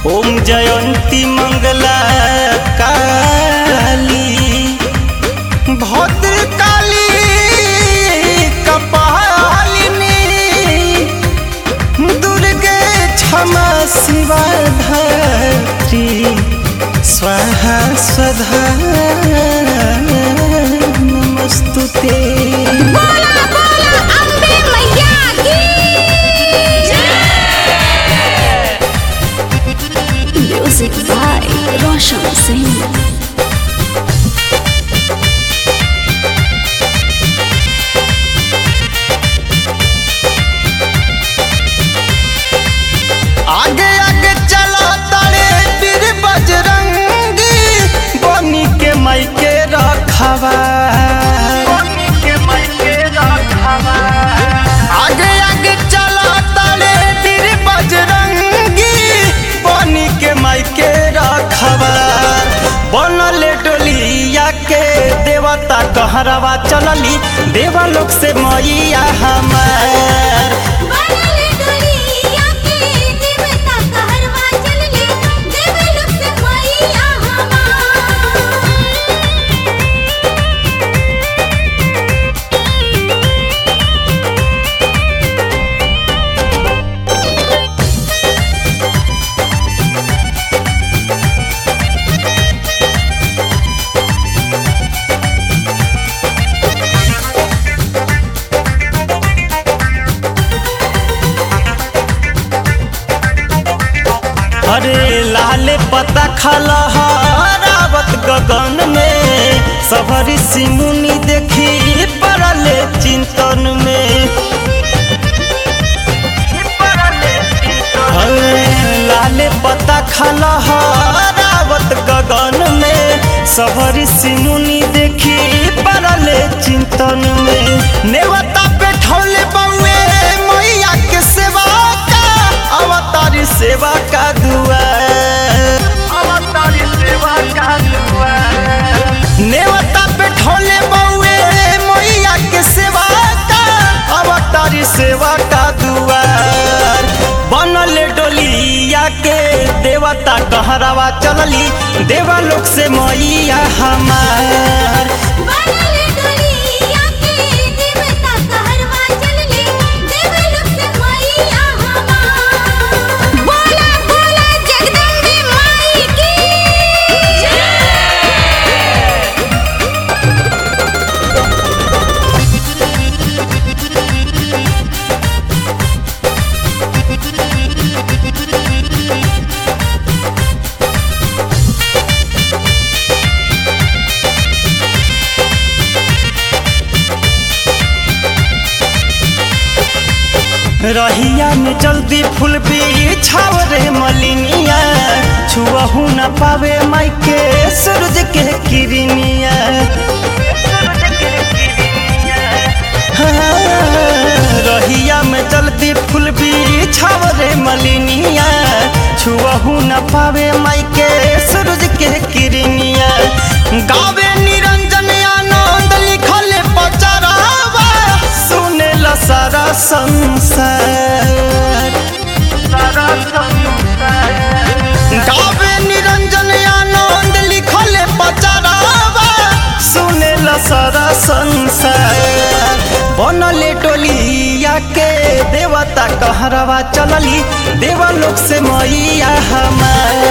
ओम जयंती मंगला काली भद्र काली कपालिनी दुर्गे क्षमा शिवा धात्री स्वाहा स्वधा नमस्तुते। बोला बोला अम्बे मैया की जय। Music by Roshan Singh. आगे आगे चला तारे वीर बजरंगी बनी के मायके रखवा। आगे आगे चला तारे वीर बजरंगी बनी के मायके रखवा। बनले डोलिया के देवता कहरवा चलली देवलोक से मैया हमार। बनले डोलिया के देवता कहरवा चलले देवलोक से मैया अरे लाल पता खलहरावत गगन में सब ऋषि मुनि देखी पड़ले चिंतन में। लाल पता खलहरावत गगन में सब ऋषि मुनि देखी पड़ले चिंतन में। नेवता पे ठौले बउए मैया के सेवा का अवतारी सेवा का नेवता पे ठोले बउए मैया के सेवा का अवतारी सेवा का दुआर। बनल डोलिया के देवता कहरवा चलली देवलोक से मैया हमार। बनले डोलिया के देवता कहरवा चलले देवलोक से मैया हमार। बोला बोला जगदम्बे माई की जय। रहिया में जल्दी फूल बिछाव रे मलिनिया छुअहू न पावे माई के सूरज के किरनिया। रहिया में जल्दी फूल बिछाव रे मलिनिया छुअहू न पावे माई के सूरज के किरनिया। गावे निरंजन आनंद लिखल पचरावा सुने ला सारा संसार। गावे निरंजन आनंद लिखल पचरावा सुने ला सारा संसार। बनले डोलिया के देवता कहरवा चलली देवलोक से मैया हमार।